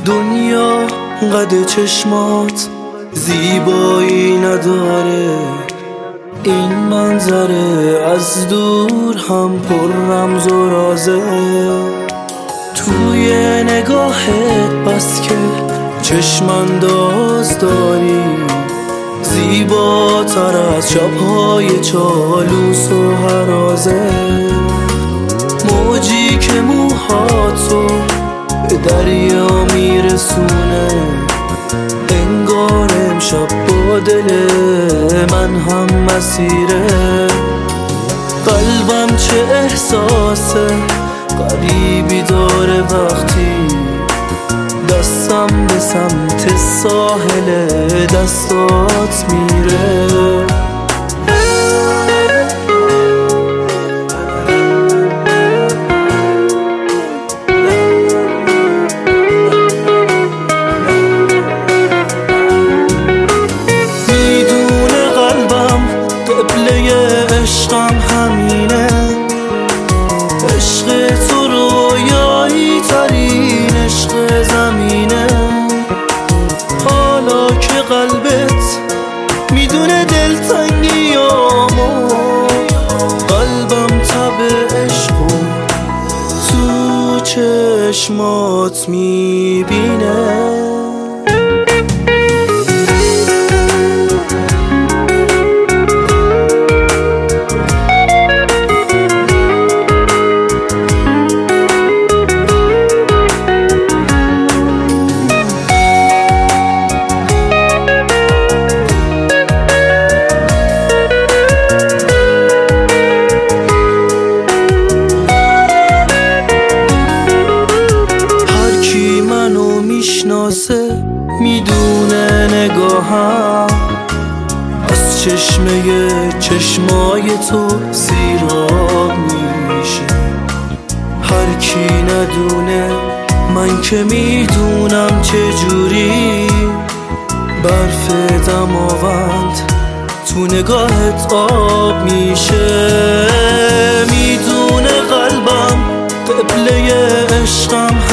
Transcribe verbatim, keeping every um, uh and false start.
دنیا قد چشمات زیبایی نداره، این منظره از دور هم پر رمز و رازه. توی نگاهت بس که چشم انداز داری، زیباتر از شبهای چالوس و هرازه. موجی که موهاتو به دریا میرسونه، انگار امشب با دل من هم مسیره. قلبم چه احساس غریبی داره وقتی دستم به سمت ساحل دستات میره. عشقم همینه، عشق تو رویایی ترین عشق زمینه. حالا که قلبت میدونه دلتنگیامو، قلبم تب عشقو تو چشمات میبینه. میشناسه میدونه نگاهم از چشمه چشمای تو سیراب میشه. هر کی ندونه من که میدونم چجوری برف دماوند تو نگاهت آب میشه. میدونه قلبم قبله عشقم